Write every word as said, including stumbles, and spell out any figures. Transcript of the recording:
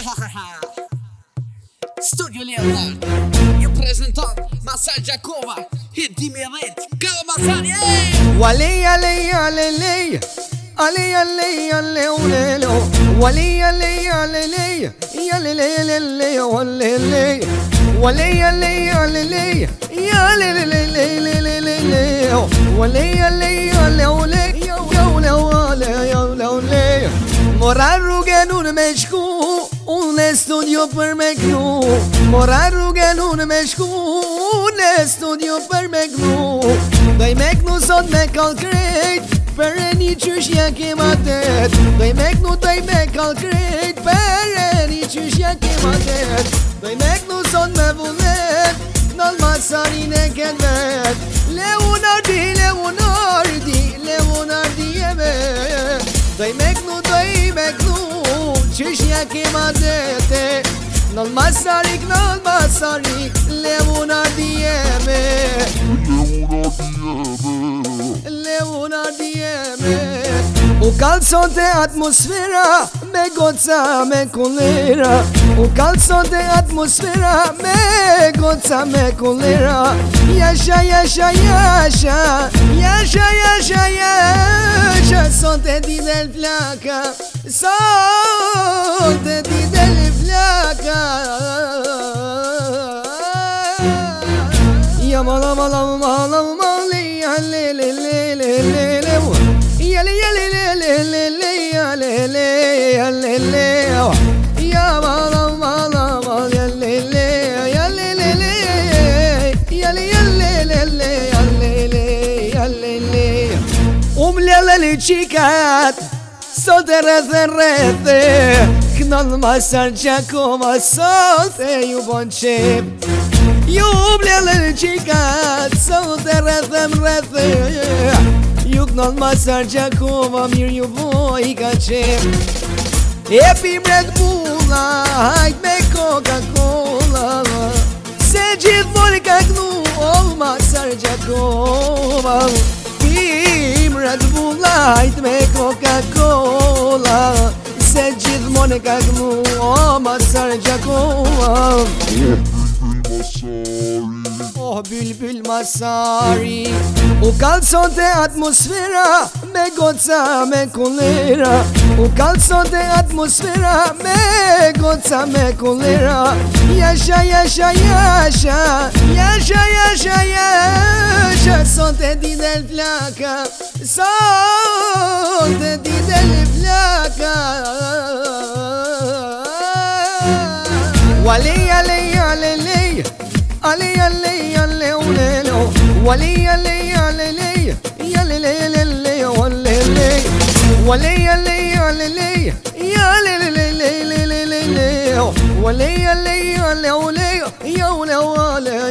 Studio Leonard Reprezentant Masar Jakova Hit Dimirit Kalamazani Wali ali ali Ali ali ali ali Wali ali ali Ali ali ali ali Wali ali ali Ali ali Wali ali ali Mora rrugën unë me shku Unë në studio për me knu Mora rrugën unë me shku Unë në studio për me knu Doj me knu sot me kall krejt Për e një qyshja kema tet Doj me knu, doj me kall krejt Për e një qyshja kema tet Doj me knu sot me vullet Nal masarin e ken vet Leonardi, Leonardi Leonardi e me Doj me knu, doj me knu Qyshja kema dete Nal masarik, nal masarik Leonardi e me Leonardi e me U kalson të atmosfera Me goca me kullera U kalson të atmosfera Me goca me kullera Jasha, jasha, jasha Jasha, jasha, jasha Son të di del flaka Son të di del flaka Ya mala mala mala mala Ya le le le le le le Ya le ya le le le le le Ya le le ya le le Ya mala mala mala Ya le le ya le le le Ya le ya le le le Ya le le ya le le Um le le le chikat Sot e rrethe rrethe Knall Masar Jakova Sot e ju bon qep Ju blele në qikat Sot e rrethem rrethe Ju knall Masar Jakova Mirë ju boj ka qep E pim Red Bulla Hajt me Coca-Cola Se gjithmoni ka knu Oh Masar Jakova Pim Red Bulla Hajt me Coca-Cola Se gjithmoni ka knu Oh Masar Jakova Oh Bülbül Masari U kalson të atmosfera Me goca me kullera U kalson të atmosfera Me goca me kullera Jasha, jasha, jasha Jasha, jasha, jasha Son të di del flaka Son të di del flaka Wali, ali, ali, ali Ali, ali, ali, ali, Wali, ali, ali, ali Yali, li, li, li, wali, li Wali, ali, ali, ali Yali, li, li, li, li, li, li Wali, ali, ali, ali Yawli, wali